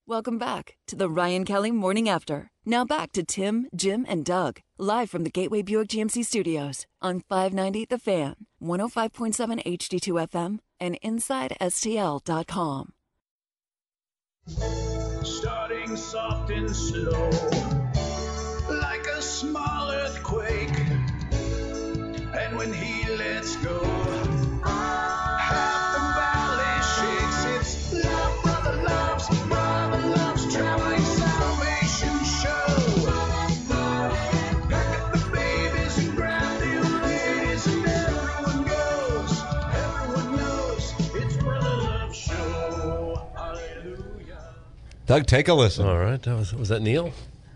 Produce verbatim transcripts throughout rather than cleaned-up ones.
Welcome back to the Ryan Kelly Morning After. Now back to Tim, Jim, and Doug, live from the Gateway Buick G M C Studios on five ninety The Fan, one oh five point seven H D two F M, and inside S T L dot com. Starting soft and slow, like a small earthquake, and when he lets go, half the valley shakes. It's love, brother loves, brother loves, traveling salvation show. Pack up the babies and grab the old ladies, and everyone goes, everyone knows, it's Brother Love Show. Hallelujah. Doug, take a listen. All right. That was, was that Neil?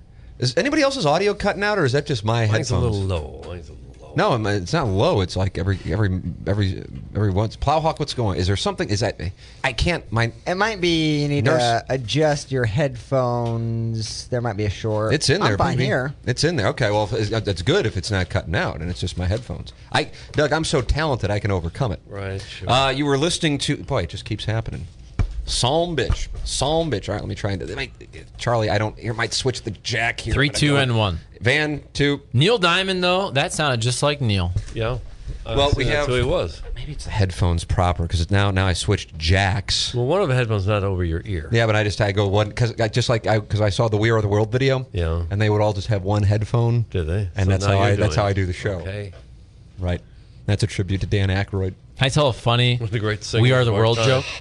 Is anybody else's audio cutting out, or is that just my Mine's headphones? a little low. Mine's a little low. No, it's not low. It's like every every every every once. Plowhawk, what's going on? Is there something? Is that I can't. My It might be you need Nurse- to adjust your headphones. There might be a short. It's in there. I'm fine baby. here. It's in there. Okay, well, if- that's good if it's not cutting out and it's just my headphones. I, Doug, I'm so talented I can overcome it. Right, sure. Uh, you were listening to. Boy, it just keeps happening. Psalm bitch, Psalm bitch. All right, let me try and. It might, Charlie, I don't. Here might switch the jack here. Three, but I two, don't. and one. Van two. Neil Diamond, though, that sounded just like Neil. Yeah. Uh, Well, we that's have- who he was. Maybe it's the headphones proper because now now I switched jacks. Well, one of the headphones not over your ear. Yeah, but I just I go one because I just like I because I saw the We Are the World video. Yeah. And they would all just have one headphone. Did they? And So that's now how I you're that's doing how I it. do the show. Okay. Right. That's a tribute to Dan Aykroyd. Can I tell a funny One of the great singers We Are the of our World time. joke?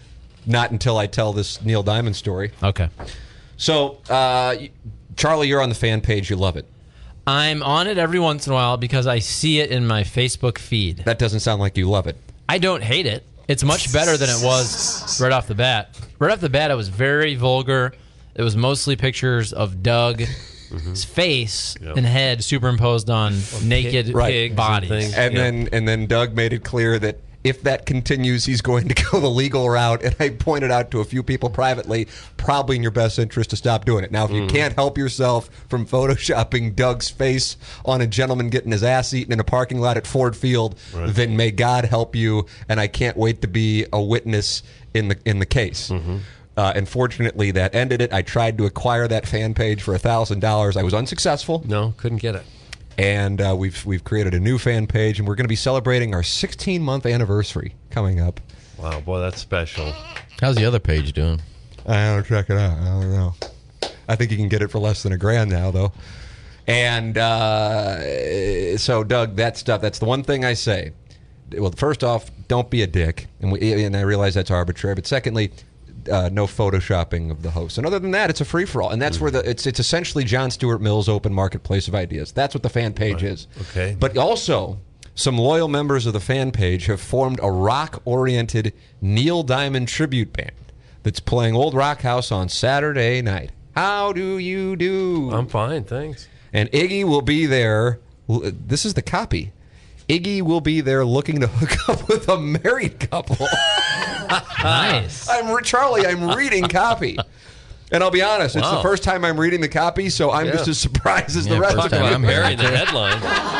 Not until I tell this Neil Diamond story. Okay. So, uh, Charlie, you're on the fan page. You love it. I'm on it every once in a while because I see it in my Facebook feed. That doesn't sound like you love it. I don't hate it. It's much better than it was right off the bat. Right off the bat, it was very vulgar. It was mostly pictures of Doug's face Yep. and head superimposed on naked Right. pig bodies. things. And Yeah. then and then Doug made it clear that if that continues, he's going to go the legal route. And I pointed out to a few people privately, probably in your best interest to stop doing it. Now, if you can't help yourself from photoshopping Doug's face on a gentleman getting his ass eaten in a parking lot at Ford Field, then may God help you. And I can't wait to be a witness in the in the case. Uh, unfortunately, that ended it. I tried to acquire that fan page for a thousand dollars. I was unsuccessful. No, couldn't get it. And uh, we've we've created a new fan page, and we're going to be celebrating our sixteen month anniversary coming up. Wow, boy, that's special. How's the other page doing? I don't check it out. I don't know. I think you can get it for less than a grand now, though. And uh, so, Doug, that stuff, that's the one thing I say. Well, first off, don't be a dick. And, we, and I realize that's arbitrary. But secondly, uh, no photoshopping of the host. And other than that, it's a free-for-all. And that's where the it's it's essentially John Stuart Mill's open marketplace of ideas. That's what the fan page is. Okay. But also, some loyal members of the fan page have formed a rock-oriented Neil Diamond tribute band that's playing Old Rock House on Saturday night. How do you do? I'm fine, thanks. And Iggy will be there. This is the copy. Iggy will be there looking to hook up with a married couple. Nice. I'm Charlie. I'm reading copy, and I'll be honest. It's the Wow. first time I'm reading the copy, so I'm Yeah. just as surprised as Yeah, the rest first of time you. I'm hearing Buried the headline.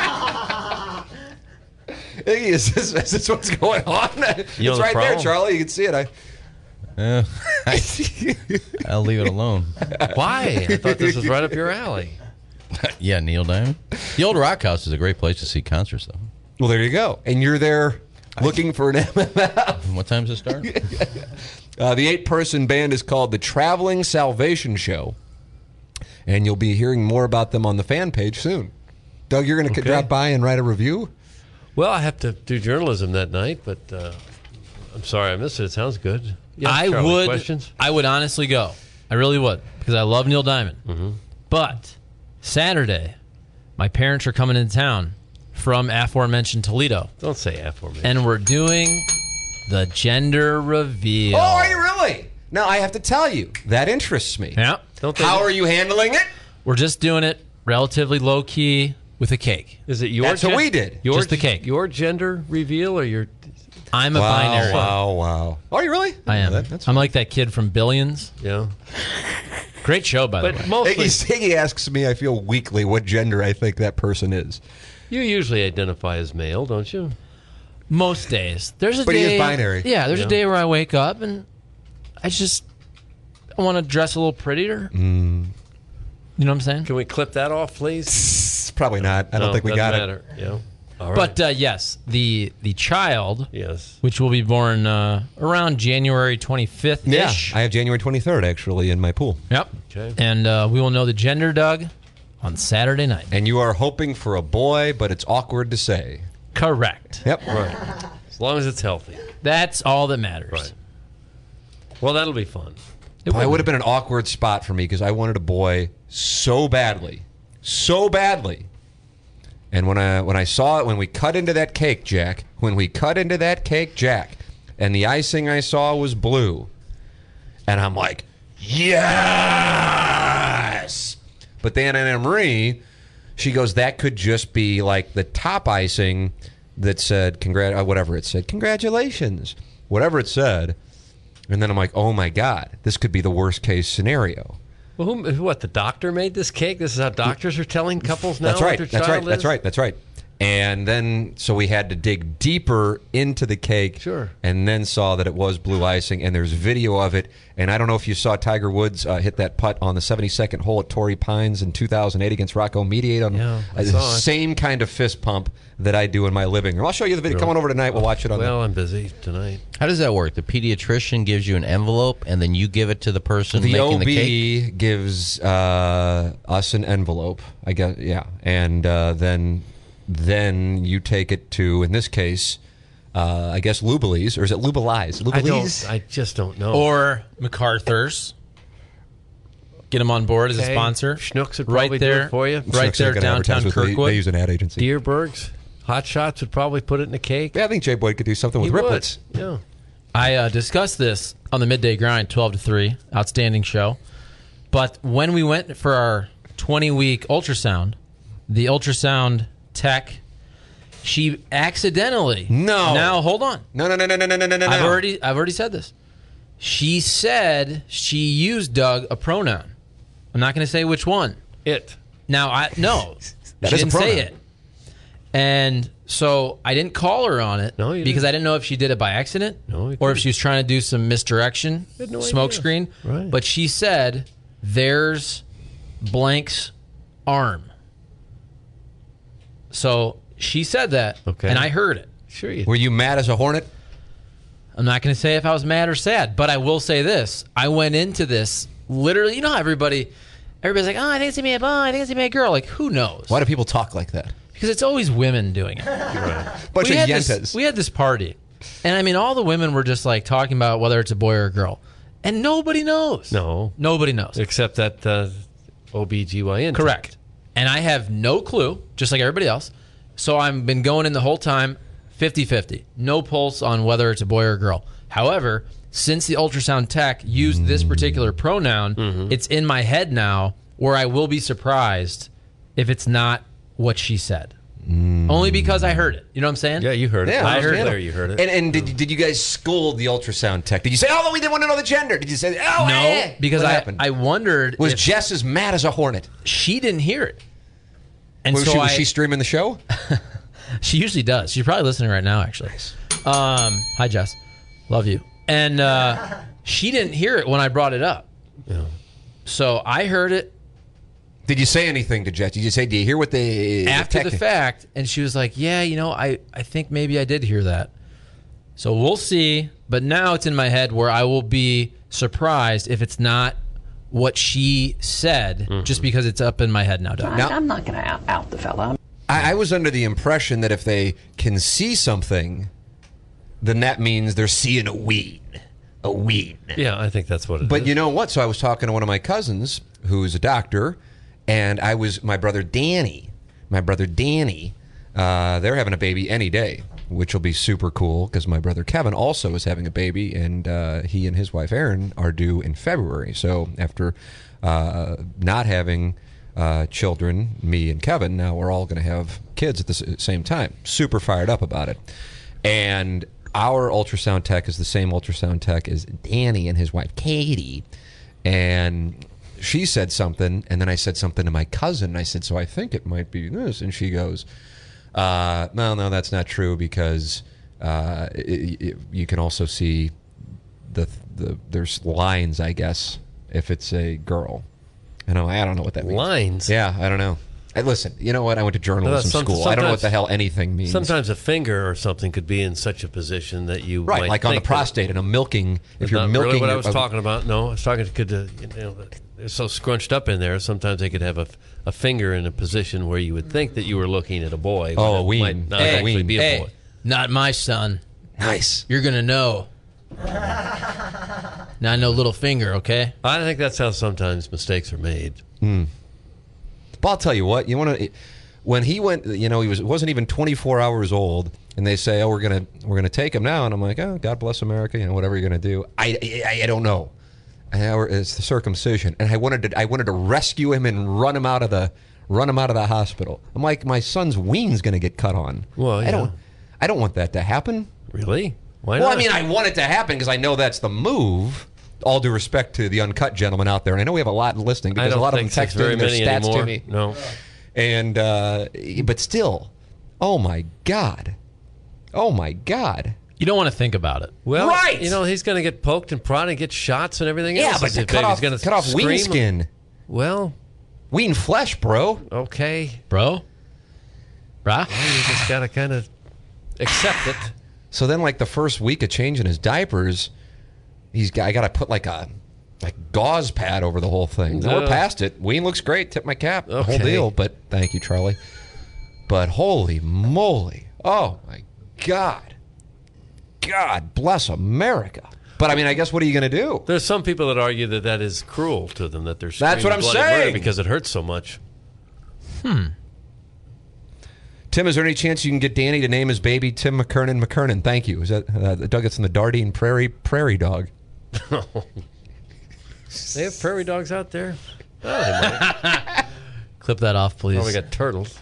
Iggy, is this, is this what's going on? It's You know the right there, problem? Charlie. You can see it. I. Uh, I'll leave it alone. Why? I thought this was right up your alley. Yeah, Neil Diamond. The Old Rock House is a great place to see concerts, though. Well, there you go. And you're there looking for an M M F. And what time does it start? Uh, the eight-person band is called the Traveling Salvation Show, and you'll be hearing more about them on the fan page soon. Doug, you're going to Okay. drop by and write a review? Well, I have to do journalism that night, but uh, I'm sorry I missed it. It sounds good. Yeah, I Charlie, would. Questions? I would honestly go. I really would because I love Neil Diamond. Mm-hmm. But Saturday, my parents are coming into town from aforementioned Toledo, Don't say aforementioned. and we're doing the gender reveal. Oh, are you really? Now, I have to tell you, that interests me. Yeah. Don't they How are you handling it? We're just doing it relatively low key with a cake. Is it your That's what gen- we did. Your, Just the cake. Your gender reveal or your... I'm a wow, binary. wow, wow. Are you really? I am. That- that's I'm like that kid from Billions. Yeah. Great show, by the But way. mostly, Iggy, Iggy asks me, I feel weekly, what gender I think that person is. you usually identify as male, don't you? Most days. There's a But he day. is binary. Yeah, there's Yeah. a day where I wake up and I just I want to dress a little prettier. Mm. You know what I'm saying? Can we clip that off, please? Probably not. I don't No, think we doesn't got matter. it. Yeah. All right. But uh, yes, the the child, yes, which will be born uh, around January twenty-fifth Yeah, ish. I have January twenty-third actually in my pool. Yep. Okay. And uh, we will know the gender, Doug, on Saturday night. And you are hoping for a boy, but it's awkward to say. Correct. Yep. Right. As long as it's healthy. That's all that matters. Right. Well, that'll be fun. It Boy, it will would be. have been an awkward spot for me because I wanted a boy so badly, so badly. And when I when I saw it, when we cut into that cake, Jack, when we cut into that cake, Jack, and the icing I saw was blue, and I'm like, yes. But then Anna Marie, she goes, that could just be like the top icing that said congrat, uh, whatever it said, congratulations, whatever it said. And then I'm like, oh my God, this could be the worst case scenario. Well, who, what, the doctor made this cake? This is how doctors are telling couples now That's right. what their That's child right. That's is? right. That's right. And then, so we had to dig deeper into the cake. Sure. And then saw that it was blue icing, and there's video of it. And I don't know if you saw Tiger Woods uh, hit that putt on the seventy-second hole at Torrey Pines in two thousand eight against Rocco Mediate on Yeah, I uh, the saw it. same kind of fist pump that I do in my living room. I'll show you the video. Come on over tonight. We'll watch it on Well, the... I'm busy tonight. How does that work? The pediatrician gives you an envelope, and then you give it to the person The making O the cake? B gives uh, us an envelope, I guess, yeah, and uh, then then you take it to, in this case, uh, I guess Lubelis, or is it Lubelis? I Lubelis? don't. I just don't know. Or MacArthur's. Get them on board as a Okay. sponsor. Schnucks would right probably do there, it for you. right Schnucks there ain't gonna downtown advertise with- they- Kirkwood. They use an ad agency. Deerbergs, Hot Shots would probably put it in a cake. Yeah, I think Jay Boyd could do something with He would. Riplets. Yeah. I uh, discussed this on the Midday Grind, twelve to three, outstanding show. But when we went for our twenty-week ultrasound, the ultrasound tech, she accidentally... No. Now, hold on. No, no, no, no, no, no, no, no, no. I've already, I've already said this. She said she used, Doug, a pronoun. I'm not going to say which one. It. Now, I no, That she is a didn't say pronoun. it. And so I didn't call her on it No, you because didn't. I didn't know if she did it by accident No, you or if didn't. she was trying to do some misdirection, had no smoke idea. screen. Right. But she said, there's blank's arm. So she said that, Okay. and I heard it. Sure you Were you mad as a hornet? I'm not going to say if I was mad or sad, but I will say this. I went into this literally, you know how everybody, everybody's like, oh, I think it's going to be a boy, I think it's going to be a girl. Like, who knows? Why do people talk like that? Because it's always women doing it. Bunch we of had yentas. this, we had this party, and I mean, all the women were just like talking about whether it's a boy or a girl, and nobody knows. No. Nobody knows. Except that uh, O B G Y N. Correct. And I have no clue, just like everybody else. So I've been going in the whole time fifty-fifty. No pulse on whether it's a boy or a girl. However, since the ultrasound tech used this particular pronoun, Mm-hmm. it's in my head now where I will be surprised if it's not what she said. Only because I heard it. You know what I'm saying? Yeah, you heard it. Yeah, I heard understandable. there. You heard it. And, and did, did you guys scold the ultrasound tech? Did you say, oh, we didn't want to know the gender? Did you say, oh, No, eh? because What I, happened? I wondered Was if Jess as mad as a hornet? she didn't hear it. And Was, so she, was I, she streaming the show? She usually does. She's probably listening right now, actually. Um, hi, Jess. Love you. And uh, she didn't hear it when I brought it up. Yeah. So I heard it Did you say anything to Jess? Did you say, do you hear what the... after the tech- fact, and she was like, yeah, you know, I, I think maybe I did hear that. So we'll see. But now it's in my head where I will be surprised if it's not what she said, just because it's up in my head now, Doug. Now- I'm not going to out, out the fella. I, I was under the impression that if they can see something, then that means they're seeing a weed. A weed. Yeah, I think that's what it is. But you know what? So I was talking to one of my cousins who's a doctor, and I was my brother Danny. My brother Danny, uh, they're having a baby any day, which will be super cool because my brother Kevin also is having a baby, and uh, he and his wife Erin are due in February. So after uh, not having uh, children, me and Kevin, now we're all going to have kids at the s- same time. Super fired up about it. And our ultrasound tech is the same ultrasound tech as Danny and his wife Katie. And she said something, and then I said something to my cousin, and I said, so I think it might be this. And she goes, uh, no, no, that's not true, because uh, it, it, you can also see the, the there's lines, I guess, if it's a girl. I know. I don't know what that means. Lines? Yeah, I don't know. Hey, listen, you know what? I went to journalism Some- school. I don't know what sometimes- the hell anything means. Sometimes a finger or something could be in such a position that you right, might like on the think that- prostate and a milking. If That's you're not milking, really what I your- was talking about. No, I was talking to, to you know, they're so scrunched up in there. Sometimes they could have a, a finger in a position where you would think that you were looking at a boy. Oh, when a it ween. might not Hey, actually ween. be a Hey, boy. not my son. Nice. You're gonna know. Not no little finger, okay? I think that's how sometimes mistakes are made. But I'll tell you what, you want to. When he went, you know, he was wasn't even twenty-four hours old, and they say, "Oh, we're gonna we're gonna take him now," and I'm like, "Oh, God bless America," you know, whatever you're gonna do. I I, I don't know. And it's the circumcision, and I wanted to I wanted to rescue him and run him out of the run him out of the hospital. I'm like, my son's ween's gonna get cut on. Well, I yeah. don't I don't want that to happen. Really? Why Well, not? I mean, I want it to happen because I know that's the move. All due respect to the uncut gentlemen out there, and I know we have a lot listening I because don't a lot of them think there's text very in their many stats anymore. to me. No. And uh, but still, oh my God, oh my God. You don't want to think about it. Well, Right! you know, he's going to get poked and prodded and get shots and everything Yeah, else. but As to if cut he's off, gonna cut off ween scream. skin, Well, ween flesh, bro. okay. Bro? Brah? You just got to kind of accept it. So then, like the first week of changing his diapers, he's got, I got to put like a like gauze pad over the whole thing. No. We're past it. Ween looks great. Tip my cap. The whole Okay. deal. But thank you, Charlie. But holy moly! Oh my God! God bless America. But I mean, I guess what are you going to do? There's some people that argue that that is cruel to them, that they're That's what screaming I'm bloody murder saying. because it hurts so much. Tim, is there any chance you can get Danny to name his baby Tim McKernan McKernan? Thank you. Is that uh, Doug? It's in the Dardine Prairie Prairie Dog. They have prairie dogs out there. Oh, they might. Clip that off, please. Oh, we got turtles.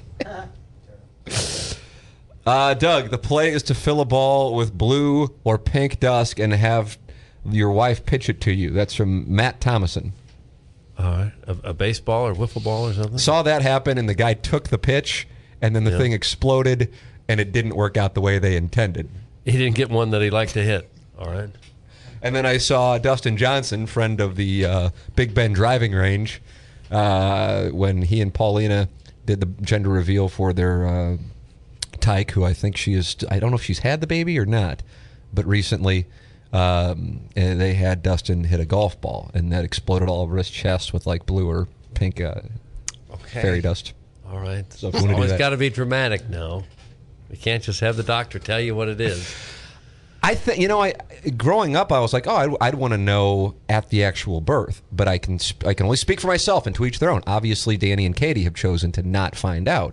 Uh, Doug, the play is to fill a ball with blue or pink dust and have your wife pitch it to you. That's from Matt Thomason. All right. A, a baseball or wiffle ball or something? Saw that happen, and the guy took the pitch, and then the Yeah. thing exploded, and it didn't work out the way they intended. He didn't get one that he liked to hit. All right. And then I saw Dustin Johnson, friend of the uh, Big Bend driving range, uh, when he and Paulina did the gender reveal for their uh, Tyke, who I think she is. I don't know if she's had the baby or not, but recently um, eh, they had Dustin hit a golf ball, and that exploded all over his chest with like blue or pink uh, Okay. fairy dust. All right. So if you wanna do Always that- got to be dramatic now. You can't just have the doctor tell you what it is. I think you know, I growing up, I was like, oh, I'd, I'd want to know at the actual birth, but I can sp- I can only speak for myself, and to each their own. Obviously, Danny and Katie have chosen to not find out.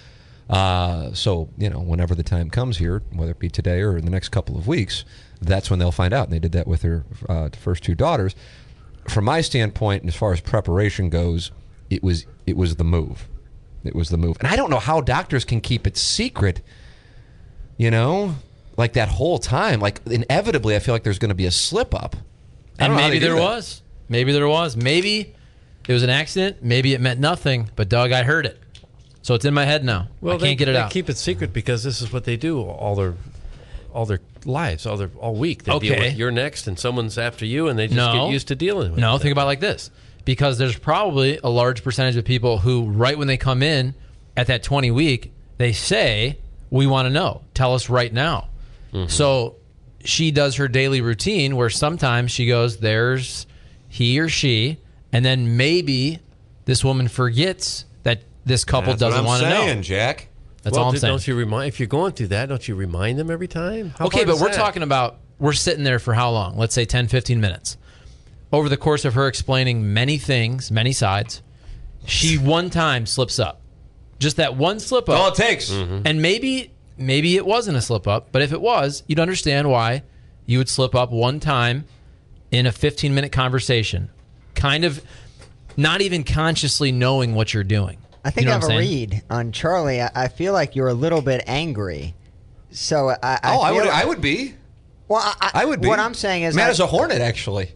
Uh, so you know, whenever the time comes here, whether it be today or in the next couple of weeks, that's when they'll find out. And they did that with their uh, first two daughters. From my standpoint, and as far as preparation goes, it was it was the move. It was the move, and I don't know how doctors can keep it secret. You know. Like that whole time, like inevitably, I feel like there's going to be a slip up. I don't And know how maybe they do there that. was. Maybe there was. Maybe it was an accident. Maybe it meant nothing. But, Doug, I heard it. So it's in my head now. I can't they, get it they out. keep it secret because this is what they do all their all their lives, all their all week. They deal Okay. with you're next and someone's after you, and they just No. get used to dealing with No, it. think about it like this. Because there's probably a large percentage of people who, right when they come in at that twenty week, they say, we want to know. Tell us right now. Mm-hmm. So she does her daily routine where sometimes she goes, there's he or she, and then maybe this woman forgets that this couple That's what doesn't I'm want to know. saying, Jack. That's well, all I'm d- saying. Don't you remind if you're going through that? Don't you remind them every time? How Okay, hard but is we're that? talking about we're sitting there for how long? Let's say ten, fifteen minutes. Over the course of her explaining many things, many sides, she one time slips up. Just that one slip All it up. takes. And maybe maybe it wasn't a slip up, but if it was, you'd understand why you would slip up one time in a fifteen minute conversation. Kind of not even consciously knowing what you're doing. I think You know I have what a I'm saying? read on Charlie. I, I feel like you're a little bit angry. So I, I Oh, I feel would. like- I would be. Well, I, I would be. What I'm saying is, mad I, as a hornet, actually.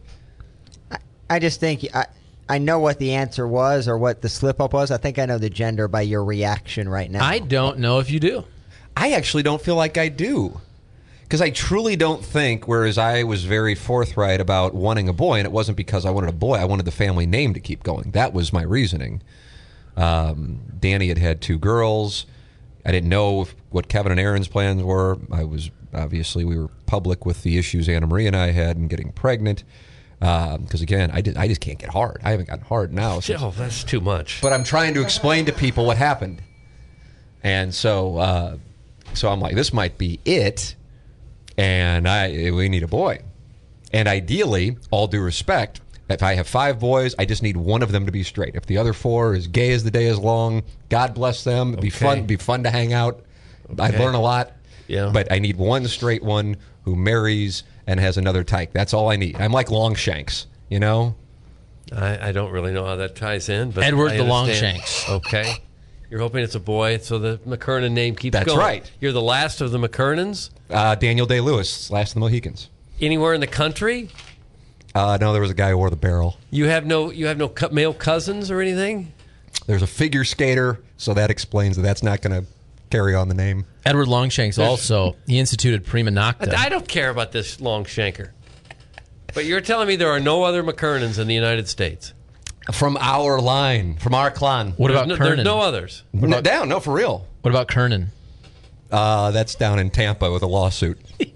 I just think I, I know what the answer was or what the slip up was. I think I know the gender by your reaction right now. I don't know if you do. I actually don't feel like I do, Because I truly don't think, whereas I was very forthright about wanting a boy, and it wasn't because I wanted a boy, I wanted the family name to keep going. That was my reasoning. Um, Danny had had two girls. I didn't know if, what Kevin and Aaron's plans were. I was, obviously, we were public with the issues Anna Marie and I had in getting pregnant. Because, um, again, I, did, I just can't get hard. I haven't gotten hard now. Since, Oh, that's too much. but I'm trying to explain to people what happened. And so, uh, so I'm like, this might be it. And I we need a boy. And ideally, all due respect, if I have five boys, I just need one of them to be straight. If the other four is gay as the day is long, God bless them. It'd be Okay. fun. It'd be fun to hang out. I'd Okay. learn a lot. Yeah. But I need one straight one who marries and has another tyke. That's all I need. I'm like Longshanks, you know? I, I don't really know how that ties in. But Edward I the understand. Longshanks. Okay. You're hoping it's a boy, so the McKernan name keeps That's going. right. You're the last of the McKernans? Uh, Daniel Day-Lewis, last of the Mohicans. Anywhere in the country? Uh, no, there was a guy who wore the barrel. You have no you have no co- male cousins or anything? There's a figure skater, so that explains that that's not going to carry on the name. Edward Longshanks also, he instituted prima nocta. I, I don't care about this Longshanker. But you're telling me there are no other McKernans in the United States? From our line, from our clan. What about no, Kernan? There's no others. No, down, no, for real. What about Kernan? Uh, that's down in Tampa with a lawsuit.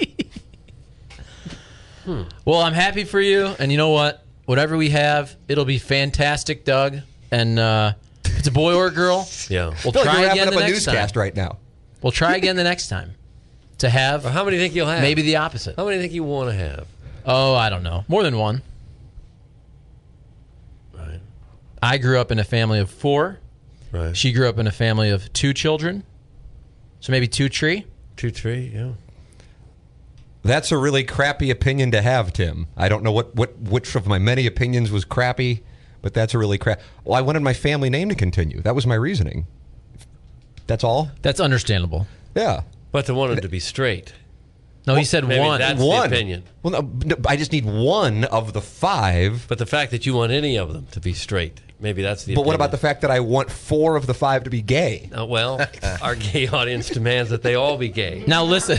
Well, I'm happy for you, and you know what? Whatever we have, it'll be fantastic, Doug. And uh, if it's a boy or a girl, Yeah. we'll I feel like try you're wrapping again up the a next newscast time. right now. We'll try again the next time to have How many think you'll have? maybe the opposite. How many think you want to have? Oh, I don't know. More than one. Right. I grew up in a family of four. Right. She grew up in a family of two children. So maybe two tree. Two, three, yeah. That's a really crappy opinion to have, Tim. I don't know what, what which of my many opinions was crappy, but that's a really crap. Well, I wanted my family name to continue. That was my reasoning. That's all? That's understandable. Yeah. But to want him to be straight. No, he said maybe one. that's- the one. opinion. Well, no, no, I just need one of the five. But the fact that you want any of them to be straight, maybe that's the But what opinion. about the fact that I want four of the five to be gay? Uh, well, our gay audience demands that they all be gay. Now listen.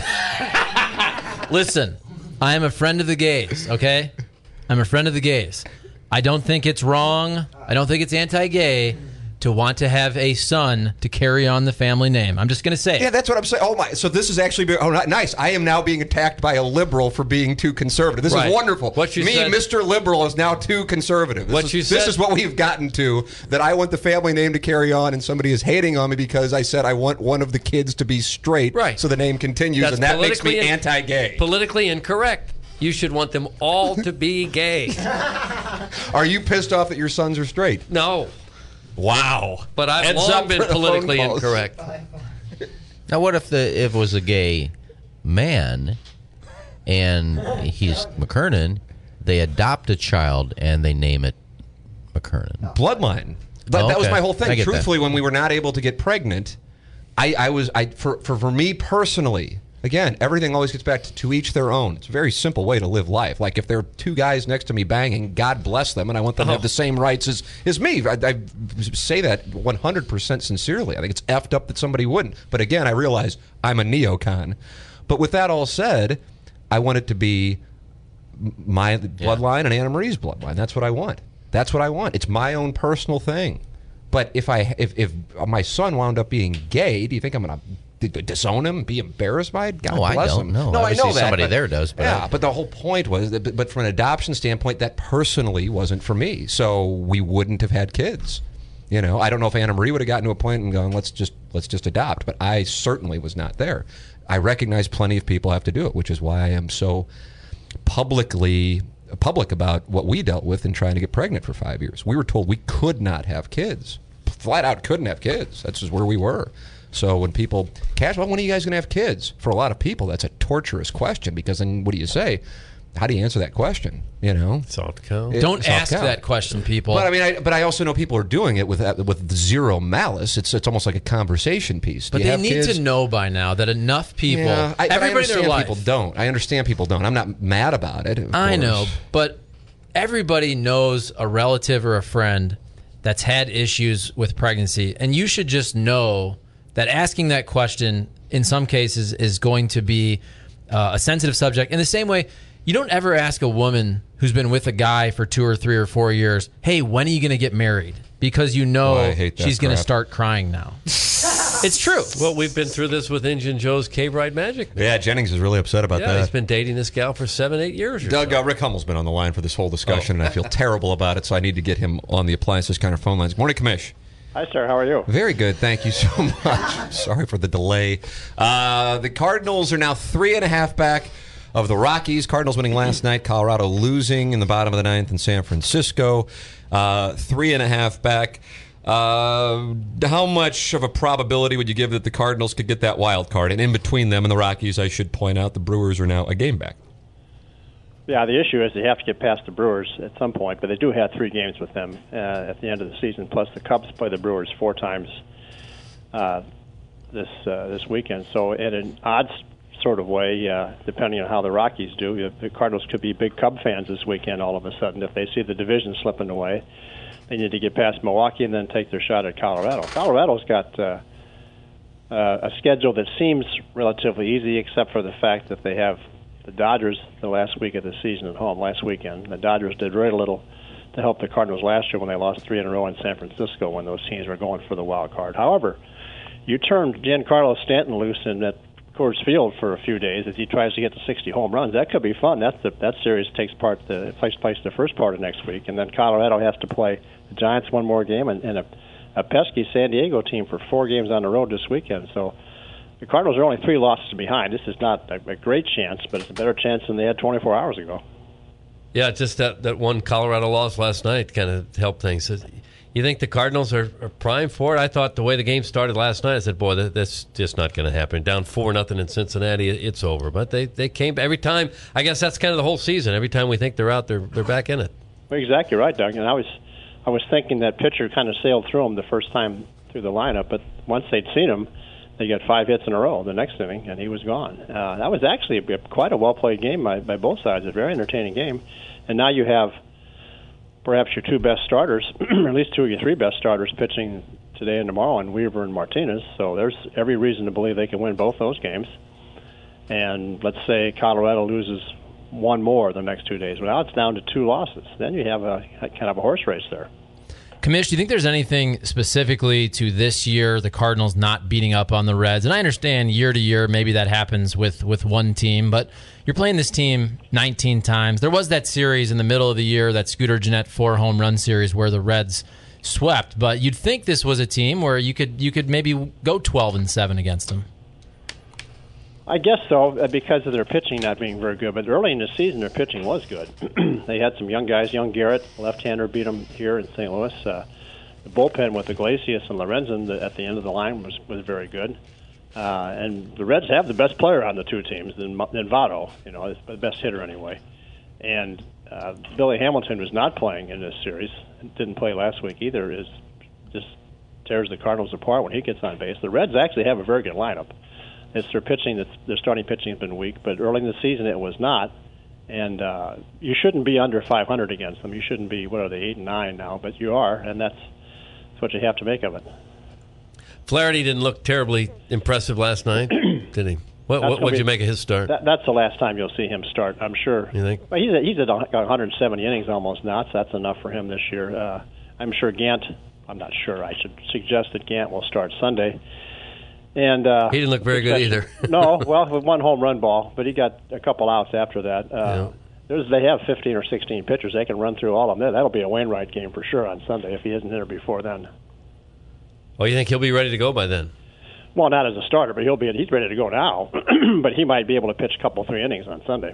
Listen. I am a friend of the gays, okay? I'm a friend of the gays. I don't think it's wrong. I don't think it's anti-gay to want to have a son to carry on the family name. I'm just going to say it. Yeah, that's what I'm saying. Oh my! So this is actually be- oh not- nice. I am now being attacked by a liberal for being too conservative. This Right. is wonderful. What you Me, said- Mister Liberal, is now too conservative. This What is, you This said- is what we've gotten to. That I want the family name to carry on, and somebody is hating on me because I said I want one of the kids to be straight. Right. So the name continues, That's and that makes me politically in- anti-gay. Politically incorrect. You should want them all to be gay. Are you pissed off that your sons are straight? No. Wow. But I've Heads long up been for the phone politically calls. incorrect. Now, what if the if it was a gay man and he's McKernan, they adopt a child and they name it McKernan? Bloodline. But Oh, that was okay. my whole I thing. get Truthfully, that. when we were not able to get pregnant, I, I was I for, for for me personally. Again, everything always gets back to, to each their own. It's a very simple way to live life. Like if there are two guys next to me banging, God bless them, and I want them to have Oh. the same rights as, as me. I, I say that one hundred percent sincerely. I think it's effed up that somebody wouldn't. But again, I realize I'm a neocon. But with that all said, I want it to be my bloodline and Anna Marie's bloodline. That's what I want. That's what I want. It's my own personal thing. But if I if if my son wound up being gay, do you think I'm going to disown him, be embarrassed by it? God Oh, I bless don't him. know. No, I Obviously know that. somebody but- there does, but yeah, I- but the whole point was, that, but- but from an adoption standpoint, that personally wasn't for me. So we wouldn't have had kids. You know, I don't know if Anna Marie would have gotten to a point and gone, let's just let's just adopt. But I certainly was not there. I recognize plenty of people have to do it, which is why I am so publicly public about what we dealt with in trying to get pregnant for five years. We were told we could not have kids, flat out couldn't have kids. That's just where we were. So when people catch, well, when are you guys going to have kids? For a lot of people, that's a torturous question because then what do you say? How do you answer that question? You know, Soft cow. It- Don't soft ask cow. that question, people. But I mean, I, but I also know people are doing it with with zero malice. It's it's almost like a conversation piece. Do but you they have need kids? to know by now that enough people, Yeah, I, but I everybody in understand their life, people don't. I understand people don't. I'm not mad about it. of I course. know, but everybody knows a relative or a friend that's had issues with pregnancy, and you should just know that asking that question in some cases is going to be uh, a sensitive subject. In the same way, you don't ever ask a woman who's been with a guy for two or three or four years, hey, when are you going to get married? Because you know Oh, I hate that she's going to crap. start crying now. It's true. Well, we've been through this with Injun Joe's Cave Ride Magic. Yeah, Jennings is really upset about Yeah, that. he's been dating this gal for seven, eight years or Doug, so. uh, Rick Hummel's been on the line for this whole discussion, Oh. and I feel terrible about it, so I need to get him on the Appliances Counter phone lines. Morning, Commish. Hi, sir. How are you? Very good. Thank you so much. Sorry for the delay. Uh, the Cardinals are now three and a half back of the Rockies. Cardinals winning last night. Colorado losing in the bottom of the ninth in San Francisco. Uh, three and a half back. Uh, how much of a probability would you give that the Cardinals could get that wild card? And in between them and the Rockies, I should point out the Brewers are now a game back. Yeah, the issue is they have to get past the Brewers at some point, but they do have three games with them uh, at the end of the season. Plus, the Cubs play the Brewers four times uh, this uh, this weekend. So, in an odd sort of way, uh, depending on how the Rockies do, the Cardinals could be big Cub fans this weekend. All of a sudden, if they see the division slipping away, they need to get past Milwaukee and then take their shot at Colorado. Colorado's got uh, uh, a schedule that seems relatively easy, except for the fact that they have the Dodgers the last week of the season at home, last weekend. The Dodgers did very little to help the Cardinals last year when they lost three in a row in San Francisco when those teams were going for the wild card. However, you turn Giancarlo Stanton loose in that Coors Field for a few days as he tries to get to sixty home runs. That could be fun. That's the, that series takes part the takes place the first part of next week, and then Colorado has to play the Giants one more game and, and a, a pesky San Diego team for four games on the road this weekend. So the Cardinals are only three losses behind. This is not a, a great chance, but it's a better chance than they had twenty-four hours ago. Yeah, just that, that one Colorado loss last night kind of helped things. You think the Cardinals are, are primed for it? I thought the way the game started last night, I said, boy, that, that's just not going to happen. Down four nothing in Cincinnati, it, it's over. But they, they came every time. I guess that's kind of the whole season. Every time we think they're out, they're they're back in it. Well, exactly right, Doug. And I was I was thinking that pitcher kind of sailed through them the first time through the lineup, but once they'd seen him, they got five hits in a row the next inning, and he was gone. Uh, that was actually a, quite a well-played game by, by both sides, a very entertaining game. And now you have perhaps your two best starters, or at least two of your three best starters pitching today and tomorrow, and Weaver and Martinez. So there's every reason to believe they can win both those games. And let's say Colorado loses one more the next two days. Well, now it's down to two losses. Then you have a kind of a horse race there. Commish, do you think there's anything specifically to this year, the Cardinals not beating up on the Reds? And I understand year to year, maybe that happens with, with one team, but you're playing this team nineteen times. There was that series in the middle of the year, that Scooter Gennett four home run series where the Reds swept, but you'd think this was a team where you could you could maybe go twelve and seven against them. I guess so, because of their pitching not being very good. But early in the season, their pitching was good. They had some young guys. Young Garrett, left-hander, beat them here in Saint Louis. Uh, the bullpen with Iglesias and Lorenzen the, at the end of the line was, was very good. Uh, and the Reds have the best player on the two teams, than, than Votto, you know, the best hitter anyway. And uh, Billy Hamilton was not playing in this series, didn't play last week either, is just tears the Cardinals apart when he gets on base. The Reds actually have a very good lineup. It's their pitching that's their starting pitching has been weak, but early in the season it was not. And uh, you shouldn't be under five hundred against them. You shouldn't be, what are they, eight and nine now, but you are, and that's, that's what you have to make of it. Flaherty didn't look terribly impressive last night, did he? What That's what would be- you make of his start? That, that's the last time you'll see him start, I'm sure. You think? Well, he's at, he's at one hundred seventy innings almost now, so that's enough for him this year. Uh, I'm sure Gant, I'm not sure, I should suggest that Gant will start Sunday. And uh, He didn't look very good either. No, well, with one home run ball, but he got a couple outs after that. Uh, Yeah. there's, they have fifteen or sixteen pitchers. They can run through all of them. That'll be a Wainwright game for sure on Sunday if he isn't there before then. Oh, you think he'll be ready to go by then? Well, not as a starter, but he'll be. He's ready to go now. But he might be able to pitch a couple, three innings on Sunday.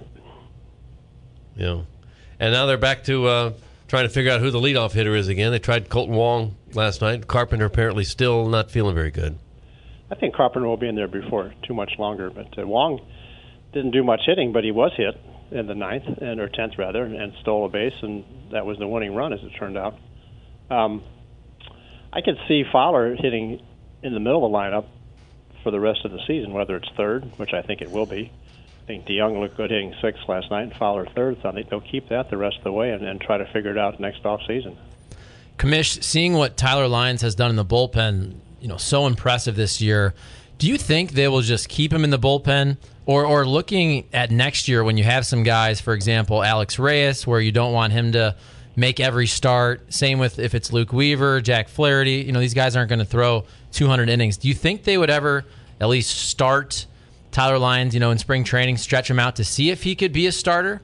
Yeah. And now they're back to uh, trying to figure out who the leadoff hitter is again. They tried Colton Wong last night. Carpenter apparently still not feeling very good. I think Carpenter will be in there before too much longer. But uh, Wong didn't do much hitting, but he was hit in the ninth, and or tenth rather, and, and stole a base, and that was the winning run as it turned out. Um, I could see Fowler hitting in the middle of the lineup for the rest of the season, whether it's third, which I think it will be. I think DeYoung looked good hitting sixth last night, and Fowler third, so I think they'll keep that the rest of the way and, and try to figure it out next off season. Commish, seeing what Tyler Lyons has done in the bullpen, you know, so impressive this year. Do you think they will just keep him in the bullpen? Or, or looking at next year when you have some guys, for example, Alex Reyes, where you don't want him to make every start. Same with if it's Luke Weaver, Jack Flaherty. You know, these guys aren't going to throw two hundred innings. Do you think they would ever at least start Tyler Lyons, you know, in spring training, stretch him out to see if he could be a starter?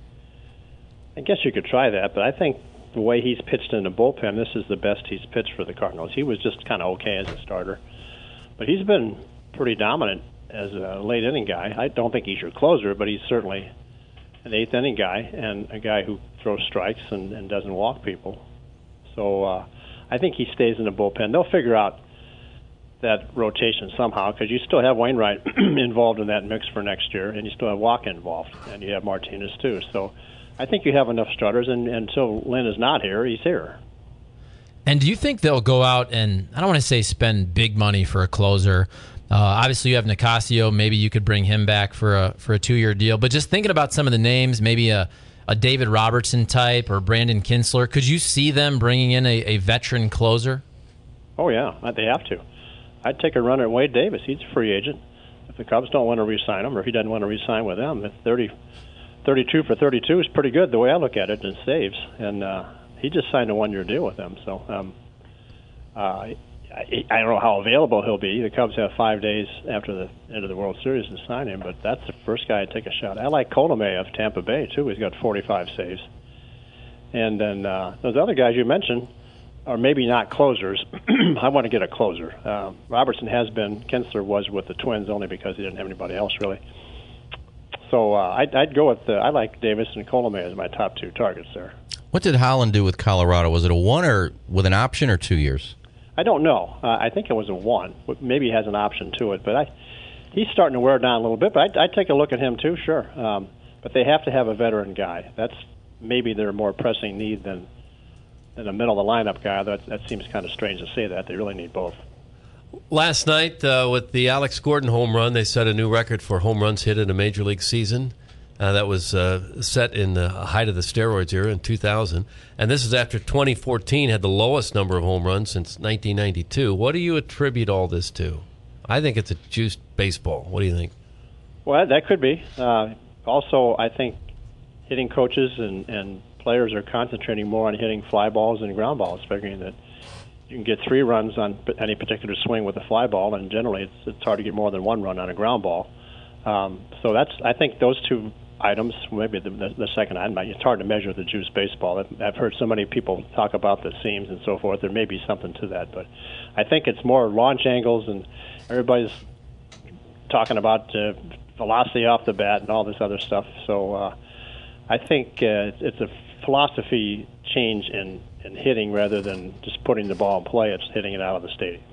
I guess you could try that, but I think the way he's pitched in the bullpen, this is the best he's pitched for the Cardinals. He was just kind of okay as a starter, but he's been pretty dominant as a late inning guy. I don't think he's your closer, but he's certainly an eighth inning guy and a guy who throws strikes and, and doesn't walk people. So uh, I think he stays in the bullpen. They'll figure out that rotation somehow, because you still have Wainwright involved in that mix for next year, and you still have Walker involved, and you have Martinez too. So I think you have enough starters, and, and until Lynn is not here, he's here. And do you think they'll go out and, I don't want to say spend big money for a closer? Uh, obviously, you have Nicasio. Maybe you could bring him back for a for a two-year deal. But just thinking about some of the names, maybe a, a David Robertson type or Brandon Kinsler, could you see them bringing in a, a veteran closer? Oh, yeah, they have to. I'd take a run at Wade Davis. He's a free agent. If the Cubs don't want to re-sign him, or if he doesn't want to re-sign with them, thirty, thirty-two for thirty-two is pretty good the way I look at it in saves. And uh, he just signed a one-year deal with them. So um, uh, I, I don't know how available he'll be. The Cubs have five days after the end of the World Series to sign him, but that's the first guy I'd take a shot. I like Colomé of Tampa Bay, too. He's got forty-five saves. And then uh, those other guys you mentioned are maybe not closers. I want to get a closer. Uh, Robertson has been. Kinsler was with the Twins only because he didn't have anybody else, really. So uh, I'd, I'd go with, the, I like Davis and Colomé as my top two targets there. What did Holland do with Colorado? Was it a one or with an option or two years? I don't know. Uh, I think it was a one. Maybe he has an option to it, but I, he's starting to wear down a little bit. But I'd, I'd take a look at him too, sure. Um, but they have to have a veteran guy. That's maybe their more pressing need than than a middle of the lineup guy. That that seems kind of strange to say that. They really need both. Last night uh, with the Alex Gordon home run, they set a new record for home runs hit in a major league season. Uh, that was uh, set in the height of the steroids era in two thousand. And this is after twenty fourteen had the lowest number of home runs since nineteen ninety-two. What do you attribute all this to? I think it's a juiced baseball. What do you think? Well, that could be. Uh, also, I think hitting coaches and, and players are concentrating more on hitting fly balls and ground balls, figuring that you can get three runs on any particular swing with a fly ball, and generally it's, it's hard to get more than one run on a ground ball. Um, so that's, I think those two items, maybe the, the, the second item, it's hard to measure the juice baseball. I've, I've heard so many people talk about the seams and so forth. There may be something to that, but I think it's more launch angles, and everybody's talking about uh, velocity off the bat and all this other stuff. So uh, I think uh, it's, it's a philosophy change in, in hitting rather than just putting the ball in play. It's hitting it out of the stadium.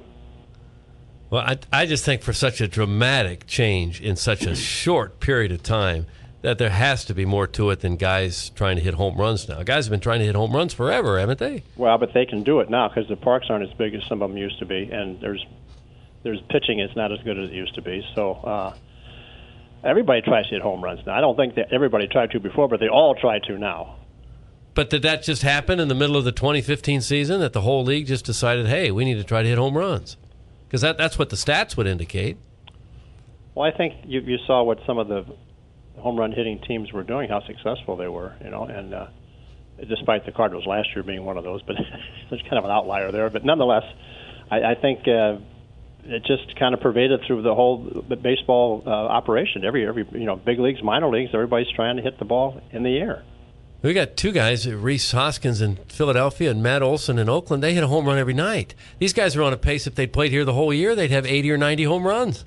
Well, I, I just think for such a dramatic change in such a short period of time that there has to be more to it than guys trying to hit home runs now. Guys have been trying to hit home runs forever, haven't they? Well, but they can do it now because the parks aren't as big as some of them used to be, and there's there's pitching is not as good as it used to be. So uh, everybody tries to hit home runs now. I don't think that everybody tried to before, but they all try to now. But did that just happen in the middle of the twenty fifteen season, that the whole league just decided, hey, we need to try to hit home runs? Because that, that's what the stats would indicate. Well, I think you, you saw what some of the home run hitting teams were doing, how successful they were, you know, and uh, despite the Cardinals last year being one of those, but there's kind of an outlier there. But nonetheless, I, I think uh, it just kind of pervaded through the whole baseball uh, operation. Every, every, you know, big leagues, minor leagues, everybody's trying to hit the ball in the air. We got two guys, Rhys Hoskins in Philadelphia and Matt Olson in Oakland. They hit a home run every night. These guys are on a pace. If they played here the whole year, they'd have eighty or ninety home runs.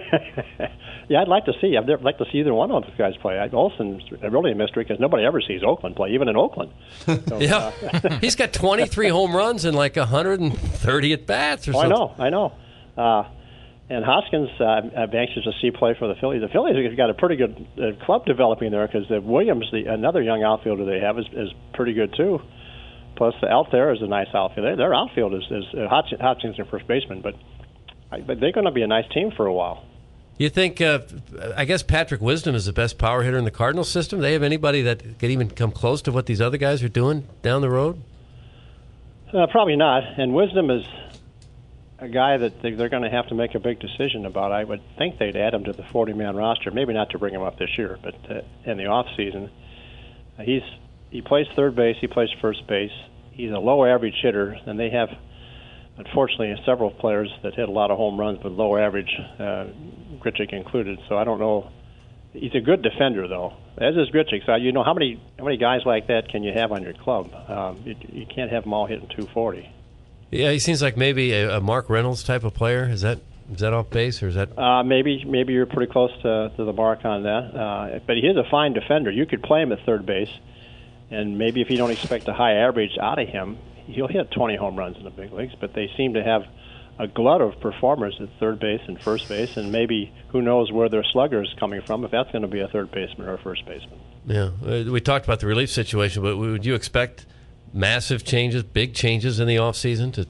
Yeah, I'd like to see. I'd like to see either one of those guys play. Olson's really a mystery because nobody ever sees Oakland play, even in Oakland. So, yeah, uh, he's got twenty-three home runs and like one hundred thirty at bats. Or oh, something. I know, I know. Uh, and Hoskins, uh, I'm anxious to see play for the Phillies. The Phillies have got a pretty good uh, club developing there because the Williams, the another young outfielder they have, is, is pretty good too. Plus, the Altherr is a nice outfielder. Their outfield is, is uh, Hoskins, Hoskins, their first baseman, but I, but they're going to be a nice team for a while. You think, uh, I guess Patrick Wisdom is the best power hitter in the Cardinals system? They have anybody that could even come close to what these other guys are doing down the road? Uh, probably not. And Wisdom is a guy that they- they're going to have to make a big decision about. I would think they'd add him to the forty-man roster, maybe not to bring him up this year, but uh, in the off season. Uh, he's he plays third base, he plays first base. He's a low average hitter, and they have, unfortunately, several players that hit a lot of home runs, but low average, uh, Grichuk included. So I don't know. He's a good defender, though, as is Grichuk. So you know how many how many guys like that can you have on your club? Um, you, you can't have them all hitting two forty. Yeah, he seems like maybe a, a Mark Reynolds type of player. Is that is that off base or is that? Uh, maybe maybe you're pretty close to, to the mark on that. Uh, but he is a fine defender. You could play him at third base, and maybe if you don't expect a high average out of him, he'll hit twenty home runs in the big leagues. But they seem to have a glut of performers at third base and first base, and maybe who knows where their slugger is coming from, if that's going to be a third baseman or a first baseman. Yeah, uh, we talked about the relief situation, but would you expect massive changes, big changes in the offseason to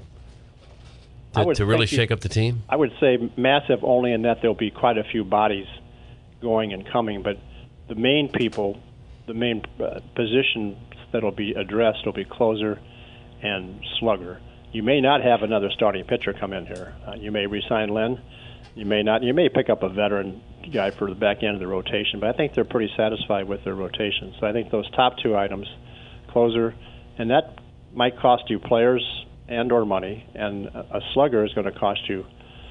I to, would to really think you- shake up the team? I would say massive only in that there'll be quite a few bodies going and coming, but the main people, the main uh, positions that'll be addressed will be closer and slugger. You may not have another starting pitcher come in here. Uh, you may re-sign Len. You may not. You may pick up a veteran guy for the back end of the rotation, but I think they're pretty satisfied with their rotation. So I think those top two items, closer, and that might cost you players and or money, and a slugger is going to cost you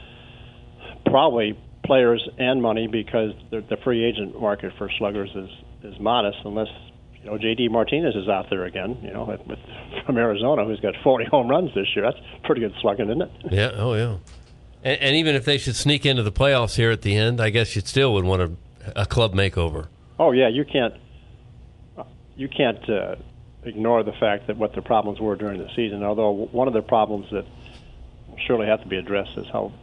probably players and money because the, the free agent market for sluggers is, is modest unless you know J D Martinez is out there again, you know, with, with, from Arizona, who's got forty home runs this year. That's pretty good slugging, isn't it? Yeah, oh yeah. And, and even if they should sneak into the playoffs here at the end, I guess you still would want a, a club makeover. Oh yeah, you can't you can't uh, ignore the fact that what the problems were during the season. Although one of the problems that will surely have to be addressed is how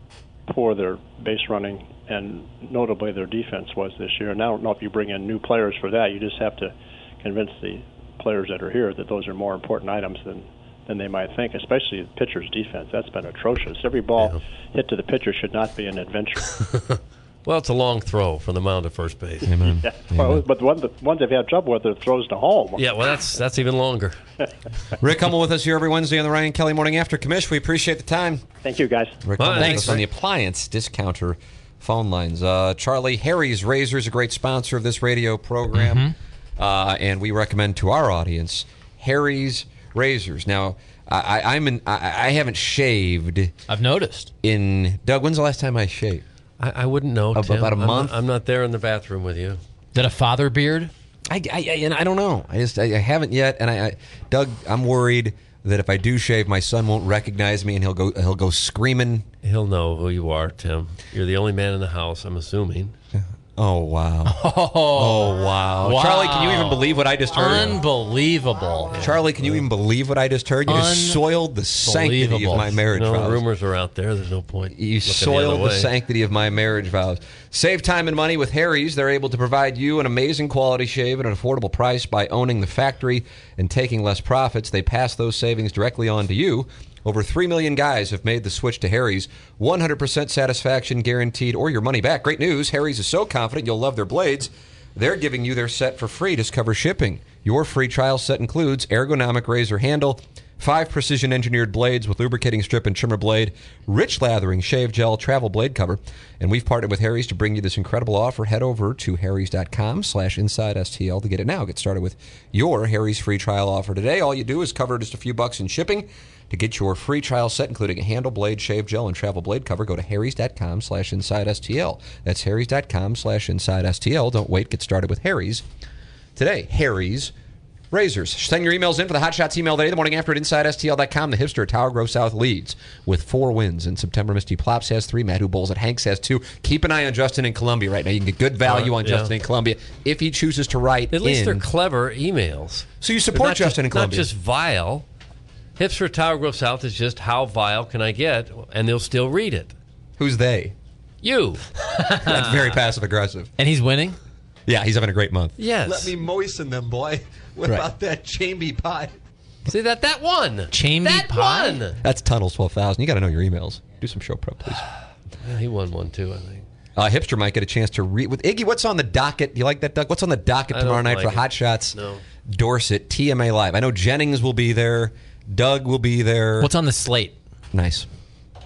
poor their base running and notably their defense was this year. And I don't know if you bring in new players for that. You just have to convince the players that are here that those are more important items than than they might think, especially the pitcher's defense. That's been atrocious. Every ball Yeah. hit to the pitcher should not be an adventure. Well, it's a long throw from the mound to first base. Amen. Yeah. Well, but the, one, the ones they've had trouble with are throws to home. Yeah, well, that's that's even longer. Rick Hummel with us here every Wednesday on the Ryan Kelly Morning After. Commish, we appreciate the time. Thank you, guys. Rick Well, Hummel with thanks, us on the Rick. Appliance Discounter phone lines. Uh, Charlie, Harry's Razors, a great sponsor of this radio program, Mm-hmm. uh, and we recommend to our audience Harry's Razors. Now, I, I, I'm in, I, I haven't shaved I've noticed. in Doug. When's the last time I shaved? I, I wouldn't know, About- Tim. about a I'm month? Not, I'm not there in the bathroom with you. That a father beard? I, I, I- and I don't know. I just I, I haven't yet, and I, I Doug, I'm worried that if I do shave, my son won't recognize me, and he'll go he'll go screaming. He'll know who you are, Tim. You're the only man in the house, I'm assuming. Oh wow! Oh, Oh wow! Wow. Charlie, can you even believe what I just heard? unbelievable. Charlie, can you even believe what I just heard? You just soiled the sanctity of Unbelievable. my marriage No, vows. rumors are out there. There's no point. You looking soiled the, the, other way. sanctity of my marriage vows. Save time and money with Harry's. They're able to provide you an amazing quality shave at an affordable price by owning the factory and taking less profits. They pass those savings directly on to you. Over three million guys have made the switch to Harry's. one hundred percent satisfaction guaranteed or your money back. Great news. Harry's is so confident you'll love their blades. They're giving you their set for free. Discover shipping. Your free trial set includes ergonomic razor handle, five precision-engineered blades with lubricating strip and trimmer blade, rich lathering shave gel, travel blade cover. And we've partnered with Harry's to bring you this incredible offer. Head over to harrys.com slash inside STL to get it now. Get started with your Harry's free trial offer today. All you do is cover just a few bucks in shipping. To get your free trial set, including a handle, blade, shave gel, and travel blade cover, go to harrys.com slash inside STL. That's harrys.com slash inside STL. Don't wait. Get started with Harry's today. Harry's Razors. Send your emails in for the Hot Shots email today, the morning after at inside S T L dot com. The hipster at Tower Grove South leads with four wins in September. Misty Plops has three. Matt Who Bowls at Hanks has two. Keep an eye on Justin in Columbia right now. You can get good value Uh, on yeah. Justin in Columbia if he chooses to write At least in. they're clever emails. So you They're support not Justin just, in Columbia? Not just vile. Hipster at Tower Grove South is just how vile can I get, and they'll still read it. Who's they? You. That's very passive-aggressive. And he's winning? Yeah, he's having a great month. Yes. Let me moisten them, boy. What Right. about that chamby pie? See, that that one. Chamby that pie? One. That's Tunnels twelve thousand. You got to know your emails. Do some show prep, please. Yeah, he won one, too, I think. Uh, Hipster might get a chance to read with Iggy. What's on the docket? Do you like that, Doug? What's on the docket I tomorrow don't night like for it. Hot Shots? No. Dorset, T M A Live. I know Jennings will be there. Doug will be there. What's on the slate? Nice.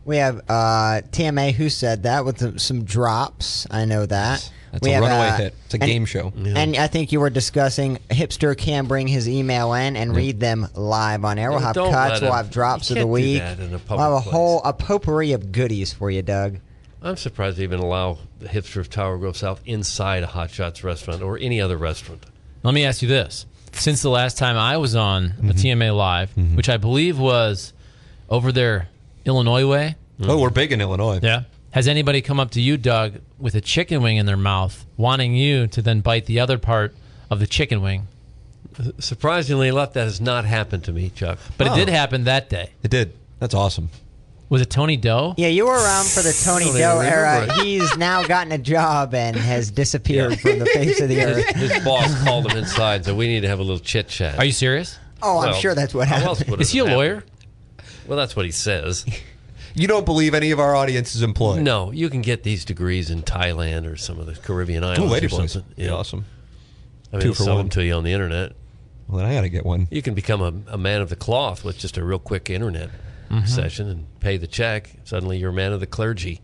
We have uh, T M A who said that with some, some drops. I know that. That's we a have, runaway uh, hit. It's a and- game show. And I think you were discussing Hipster can bring his email in and read them live on air. We'll Yeah, have don't cuts. let We'll him- have drops you of the can't do week. that in a We'll public have a place. whole a potpourri of goodies for you, Doug. I'm surprised they even allow the hipster of Tower Grove South inside a Hot Shots restaurant or any other restaurant. Let me ask you this. Since the last time I was on Mm-hmm. a T M A Live, which I believe was over there, Illinois way. Oh, we're big in Illinois. Yeah. Has anybody come up to you, Doug, with a chicken wing in their mouth, wanting you to then bite the other part of the chicken wing? Surprisingly enough, that has not happened to me, Chuck. But Oh. it did happen that day. It did. That's awesome. Was it Tony Doe? Yeah, you were around for the Tony don't even Doe remember era. it. He's now gotten a job and has disappeared from the face of the His, earth. his boss called him inside, so we need to have a little chit chat. Are you serious? Oh, I'm Well, sure that's what how else happened. would it Is he a happen? lawyer? Well, that's what he says. You don't believe any of our audience is employed? No, you can get these degrees in Thailand or some of the Caribbean islands. Ooh, Lady or Boys. something. Yeah, awesome. I mean, Two they'll for sell one. them to you on the internet. Well, then I got to get one. You can become a, a man of the cloth with just a real quick internet session and pay the check. Suddenly you're a man of the clergy.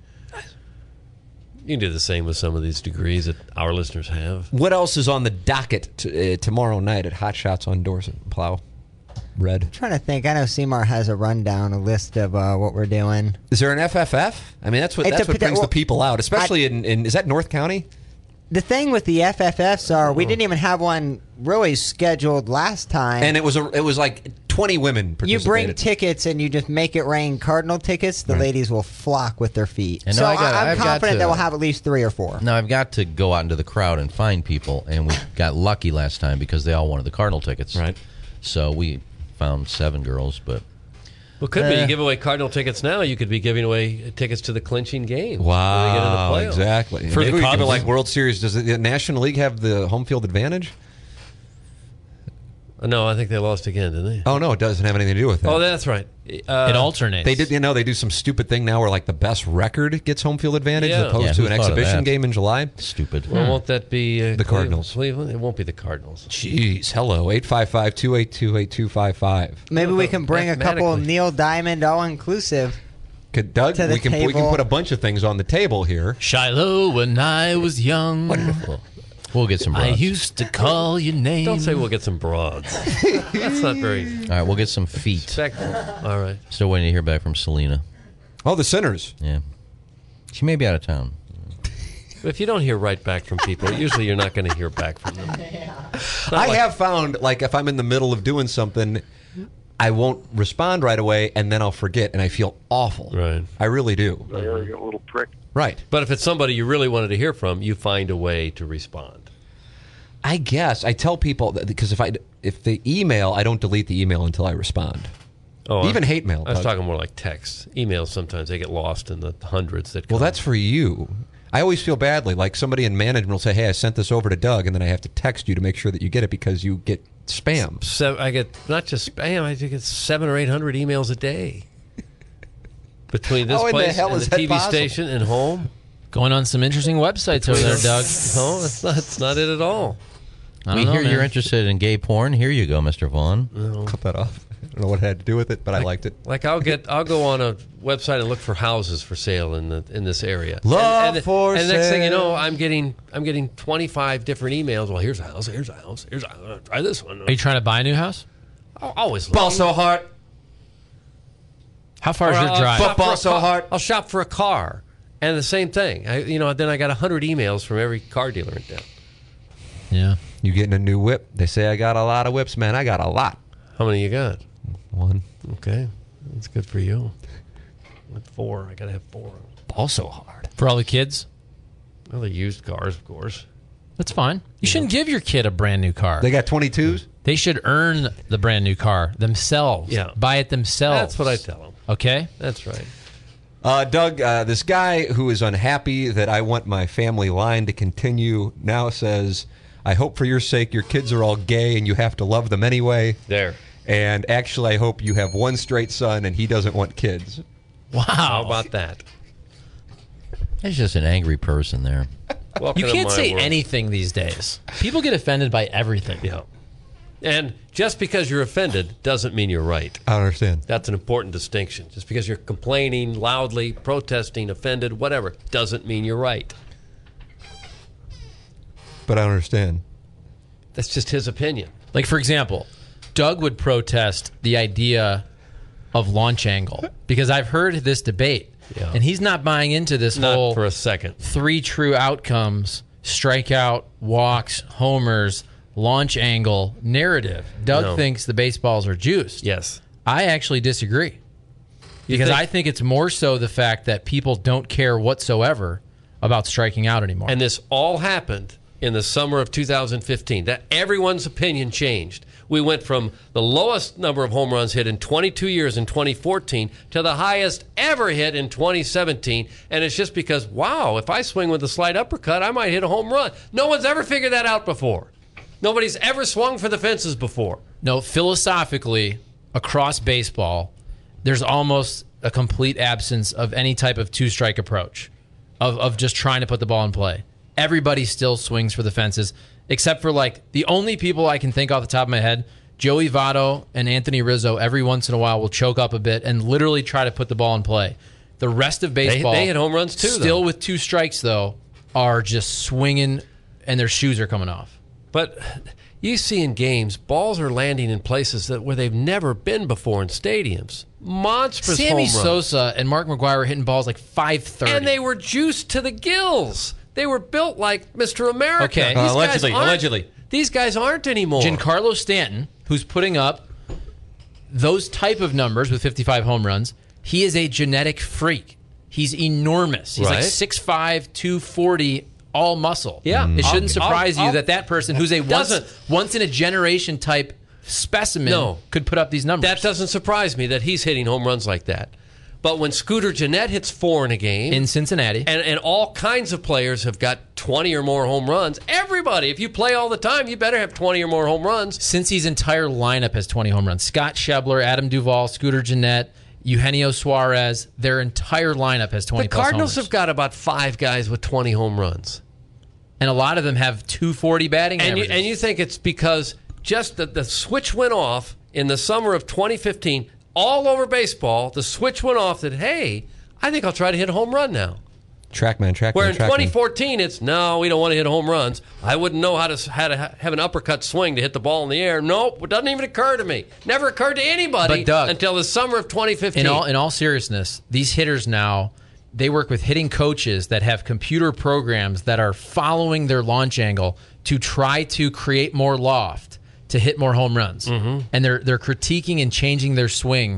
You can do the same with some of these degrees that our listeners have. What else is on the docket t- uh, tomorrow night at Hot Shots on Dorset? Plow. Red. trying to think. I know Seymour has a rundown, a list of uh, what we're doing. Is there an F F F? I mean, that's what It that's what dep- brings well, the people out, especially in, in is that North County? The thing with the F F Fs are we didn't even have one really scheduled last time. And it was a it was like twenty women you bring participated. tickets and you just make it rain Cardinal tickets. The Right. ladies will flock with their feet. And so now I got- I, I'm I've got confident to- that we'll have at least three or four. Now I've got to go out into the crowd and find people, and we got lucky last time because they all wanted the Cardinal tickets. Right. So we found seven girls, but Well, could be. Uh, You give away Cardinal tickets now. You could be giving away tickets to the clinching game. when they get in the Wow, playoffs. exactly. For Maybe the we give it Cubs. like World Series. Does the National League have the home field advantage? Uh, No, I think they lost again, didn't they? Oh no, it doesn't have anything to do with that. Oh, that's right. Uh, It alternates. They did, you know, they do some stupid thing now where like the best record gets home field advantage Yeah. as opposed Yeah, to who an thought of exhibition that? game in July. stupid. Well, won't that be uh, The Cleve- Cardinals. Cleveland? It won't be the Cardinals. Jeez, hello, eight five five, two eight two, eight two five five. Maybe we can bring a couple Mathematically. Neil Diamond all inclusive. Could Doug? To the We can we can table. put a bunch of things on the table here. Shiloh, when I was young, Wonderful. We'll get some I broads. used to call your name. Don't say we'll get some broads. That's not very All right, we'll get some feet. respectful. All right. Still waiting to hear back from Selena. Oh, the Sinners. Yeah. She may be out of town. If you don't hear right back from people, usually you're not going to hear back from them. I like- have found like if I'm in the middle of doing something, I won't respond right away, and then I'll forget, and I feel awful. Right. I really do. arrogant little prick. Right. But if it's somebody you really wanted to hear from, you find a way to respond. I guess I tell people that because if I if they email, I don't delete the email until I respond. Oh, Even I'm- hate mail, I was Doug. talking more like text. Emails sometimes they get lost in the hundreds that. Well, come. that's for you. I always feel badly. Like somebody in management will say, "Hey, I sent this over to Doug," and then I have to text you to make sure that you get it because you get spam. So I get not just spam. I get seven or eight hundred emails a day between this How in the place hell and is the that T V possible? station and home. Going on some interesting websites over there, Doug. No, that's not. That's not it at all. I We don't know, hear you're man. interested in gay porn. Here you go, Mister Vaughn. Cut that off. I don't know what it had to do with it, but I liked it. Like I'll get, I'll go on a website and look for houses for sale in the in this area. Love and, and, for and next thing you sale. know, I'm getting, I'm getting twenty-five different emails. Well, here's a house. Here's a house. Here's a house. Try this one. Are you trying to buy a new house? I'll always Ball look. so hard. How far Or is your I'll drive? shop Football for a so car- hard. I'll shop for a car, and the same thing. I, you know, then I got a hundred emails from every car dealer in town. Yeah. You getting a new whip? They say I got a lot of whips, man. I got a lot. How many you got? One. Okay, that's good for you. With four, I gotta have four. Ball so hard. For all the kids? Well, they used cars, of course. That's fine. You shouldn't give your kid a brand new car. They got twenty-twos? They should earn the brand new car themselves. Yeah. Buy it themselves. That's what I tell them. Okay? That's right. Uh, Doug, uh, this guy who is unhappy that I want my family line to continue now says, I hope for your sake your kids are all gay and you have to love them anyway. There. And actually, I hope you have one straight son and he doesn't want kids. Wow. How about that? He's just an angry person there. Welcome You to can't my say world. anything these days. People get offended by everything. Yeah. And just because you're offended doesn't mean you're right. I don't understand. That's an important distinction. Just because you're complaining loudly, protesting, offended, whatever, doesn't mean you're right. But I don't understand. That's just his opinion. Like, for example, Doug would protest the idea of launch angle because I've heard this debate, Yeah. and he's not buying into this Not whole for a second. three true outcomes, strikeout, walks, homers, launch angle narrative. Doug No. thinks the baseballs are juiced. Yes. I actually disagree because think- I think it's more so the fact that people don't care whatsoever about striking out anymore. And this all happened in the summer of two thousand fifteen. That everyone's opinion changed. We went from the lowest number of home runs hit in twenty-two years in twenty fourteen to the highest ever hit in twenty seventeen. And it's just because, wow, if I swing with a slight uppercut, I might hit a home run. No one's ever figured that out before. Nobody's ever swung for the fences before. No, philosophically, across baseball, there's almost a complete absence of any type of two-strike approach, of, of just trying to put the ball in play. Everybody still swings for the fences, except for, like, the only people I can think off the top of my head, Joey Votto and Anthony Rizzo, every once in a while will choke up a bit and literally try to put the ball in play. The rest of baseball, they hit home runs too, still though. with two strikes, though, are just swinging and their shoes are coming off. But you see in games, balls are landing in places that where they've never been before in stadiums. Monstrous Sammy home runs. Sosa and Mark McGwire were hitting balls like five thirty. And they were juiced to the gills. They were built like Mister America. Okay. These Uh, guys allegedly, aren't- allegedly. These guys aren't anymore. Giancarlo Stanton, who's putting up those type of numbers with fifty-five home runs, he is a genetic freak. He's enormous. He's like Right. six five, two forty, all muscle. Yeah. It I'll- shouldn't surprise I'll- you I'll- that that person who's a once, Doesn't. once in a generation type specimen No. could put up these numbers. That doesn't surprise me that he's hitting home runs like that. But when Scooter Gennett hits four in a game, in Cincinnati. and, and all kinds of players have got twenty or more home runs, everybody, if you play all the time, you better have twenty or more home runs. Cincy's entire lineup has twenty home runs. Scott Schebler, Adam Duvall, Scooter Gennett, Eugenio Suarez, their entire lineup has twenty The plus Cardinals homers. have got about five guys with twenty home runs. And a lot of them have two forty batting And you, averages. and you think it's because just that the switch went off in the summer of twenty fifteen, all over baseball, the switch went off that, hey, I think I'll try to hit a home run now. Trackman, trackman, Where in trackman. twenty fourteen, it's, no, we don't want to hit home runs. I wouldn't know how to how to ha- have an uppercut swing to hit the ball in the air. Nope, it doesn't even occur to me. Never occurred to anybody But, Doug, until the summer of twenty fifteen. In all in all seriousness, these hitters now, they work with hitting coaches that have computer programs that are following their launch angle to try to create more loft to hit more home runs. Mm-hmm. And they're they're critiquing and changing their swing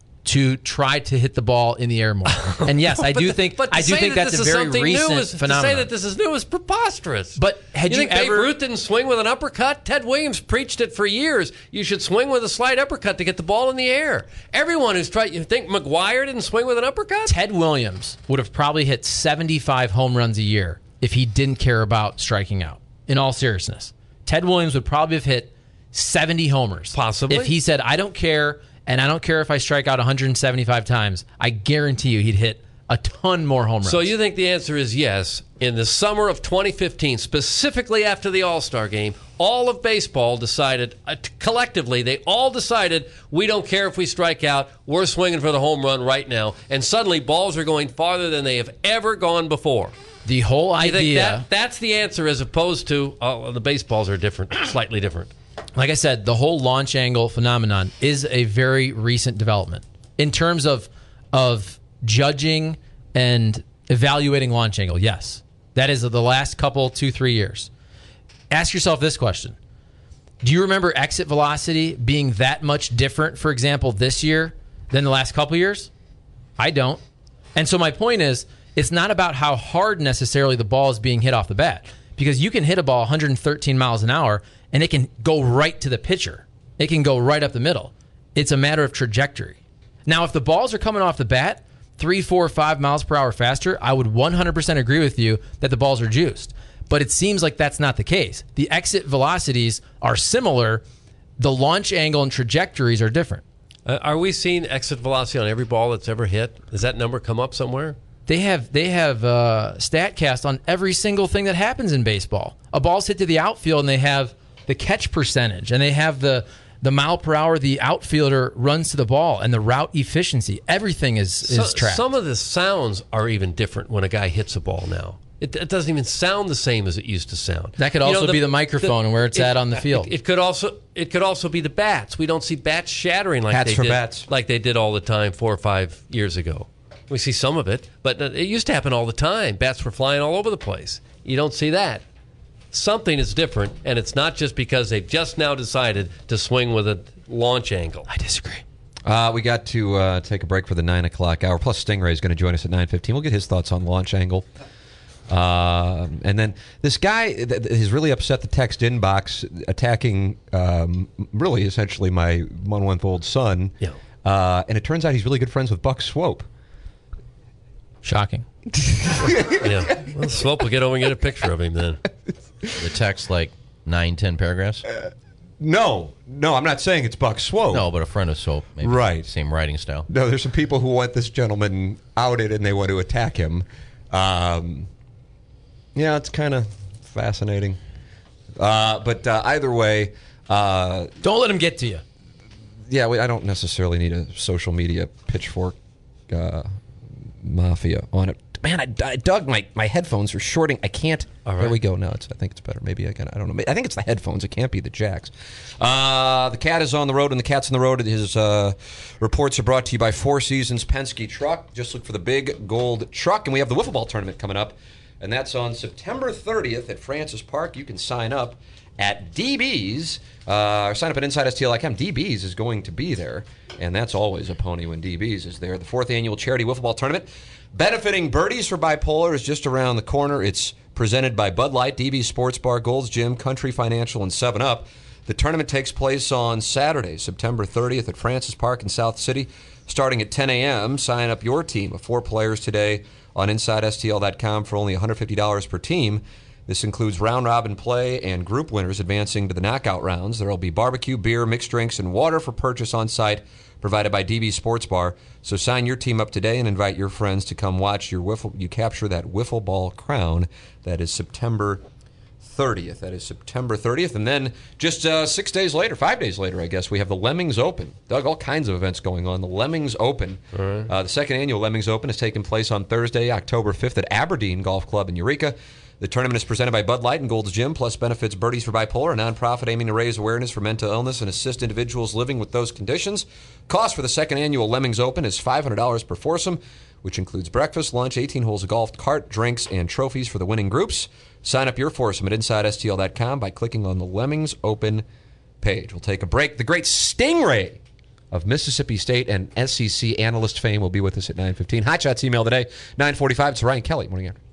to try to hit the ball in the air more. And yes, I do think But to I do say think that that's this a is very something recent new is, phenomenon. To say that this is new is preposterous. But had you, you think Babe ever- Ruth didn't swing with an uppercut? Ted Williams preached it for years. You should swing with a slight uppercut to get the ball in the air. Everyone who's tried, you think McGuire didn't swing with an uppercut? Ted Williams would have probably hit seventy-five home runs a year if he didn't care about striking out. In all seriousness, Ted Williams would probably have hit seventy homers. Possibly. If he said, I don't care, and I don't care if I strike out one hundred seventy-five times, I guarantee you he'd hit a ton more home runs. So you think the answer is yes. In the summer of twenty fifteen, specifically after the All-Star game, all of baseball decided, uh, t- collectively, they all decided, we don't care if we strike out, we're swinging for the home run right now. And suddenly balls are going farther than they have ever gone before. the whole I think idea, that, that's the answer as opposed to, oh, the baseballs are different, slightly different. like I said, the whole launch angle phenomenon is a very recent development in terms of of judging and evaluating launch angle. Yes, that is the last couple, two, three years. Ask yourself this question. Do you remember exit velocity being that much different, for example, this year than the last couple years? I don't. And so my point is, it's not about how hard necessarily the ball is being hit off the bat, because you can hit a ball one hundred thirteen miles an hour and it can go right to the pitcher. It can go right up the middle. It's a matter of trajectory. Now, if the balls are coming off the bat three, four, five miles per hour faster, I would one hundred percent agree with you that the balls are juiced. But it seems like that's not the case. The exit velocities are similar. The launch angle and trajectories are different. Uh, are we seeing exit velocity on every ball that's ever hit? Does that number come up somewhere? They have they have uh, StatCast on every single thing that happens in baseball. A ball's hit to the outfield, and they have the catch percentage, and they have the the mile per hour the outfielder runs to the ball, and the route efficiency. Everything is is So- tracked. Some of the sounds are even different when a guy hits a ball now. It, it doesn't even sound the same as it used to sound. That could also be the microphone and where it's at on the field. It, it could also it could also be the bats. We don't see bats shattering like Hats they for did bats. like they did all the time four or five years ago. We see some of it, but it used to happen all the time. Bats were flying all over the place. You don't see that. Something is different, and it's not just because they've just now decided to swing with a launch angle. I disagree. Uh, we got to uh, take a break for the nine o'clock hour. Plus, Stingray is going to join us at nine fifteen. We'll get his thoughts on launch angle. Uh, and then this guy th- th- is really upset the text inbox attacking um, really essentially my one-month-old son. Yeah. Uh, and it turns out he's really good friends with Buck Swope. Shocking. Yeah. Well, Swope will get over and get a picture of him then. The text like nine, ten paragraphs. No, no, I'm not saying it's Buck Swope. No, but a friend of Soap, maybe. Right. Same writing style. No, there's some people who want this gentleman outed and they want to attack him. Um, yeah, it's kind of fascinating. Uh, but uh, either way, uh, Don't let him get to you. yeah, we, I don't necessarily need a social media pitchfork uh, mafia on it. Man, I, I Doug, my, my headphones are shorting. I can't. All right. There we go. No, it's. I think it's better. Maybe I can. I don't know. I think it's the headphones. It can't be the jacks. Uh, the cat is on the road, and the cat's on the road. His uh, reports are brought to you by Four Seasons Penske Truck. Just look for the big gold truck, and we have the wiffle ball tournament coming up, and that's on September thirtieth at Francis Park. You can sign up at D B's. Uh, or sign up at Inside S T L dot com. D B's is going to be there, and that's always a pony when D B's is there. The fourth annual charity wiffle ball tournament, benefiting Birdies for Bipolar, is just around the corner. It's presented by Bud Light, D B's Sports Bar, Gold's Gym, Country Financial, and seven up. The tournament takes place on Saturday, September thirtieth at Francis Park in South City, starting at ten a.m. Sign up your team of four players today on Inside S T L dot com for only one hundred fifty dollars per team. This includes round-robin play and group winners advancing to the knockout rounds. There will be barbecue, beer, mixed drinks, and water for purchase on site, provided by D B Sports Bar. So sign your team up today and invite your friends to come watch your wiffle. You capture that wiffle ball crown. That is September thirtieth. That is September thirtieth. And then just uh, six days later, five days later, I guess, we have the Lemmings Open. Doug, all kinds of events going on. The Lemmings Open. All right. Uh, the second annual Lemmings Open is taking place on Thursday, October fifth at Aberdeen Golf Club in Eureka. The tournament is presented by Bud Light and Gold's Gym, plus benefits Birdies for Bipolar, a nonprofit aiming to raise awareness for mental illness and assist individuals living with those conditions. Cost for the second annual Lemmings Open is five hundred dollars per foursome, which includes breakfast, lunch, eighteen holes of golf, cart, drinks, and trophies for the winning groups. Sign up your foursome at Inside S T L dot com by clicking on the Lemmings Open page. We'll take a break. The great Stingray of Mississippi State and S E C analyst fame will be with us at nine fifteen. Hot Shots email today, nine forty-five. It's Ryan Kelly. Morning after.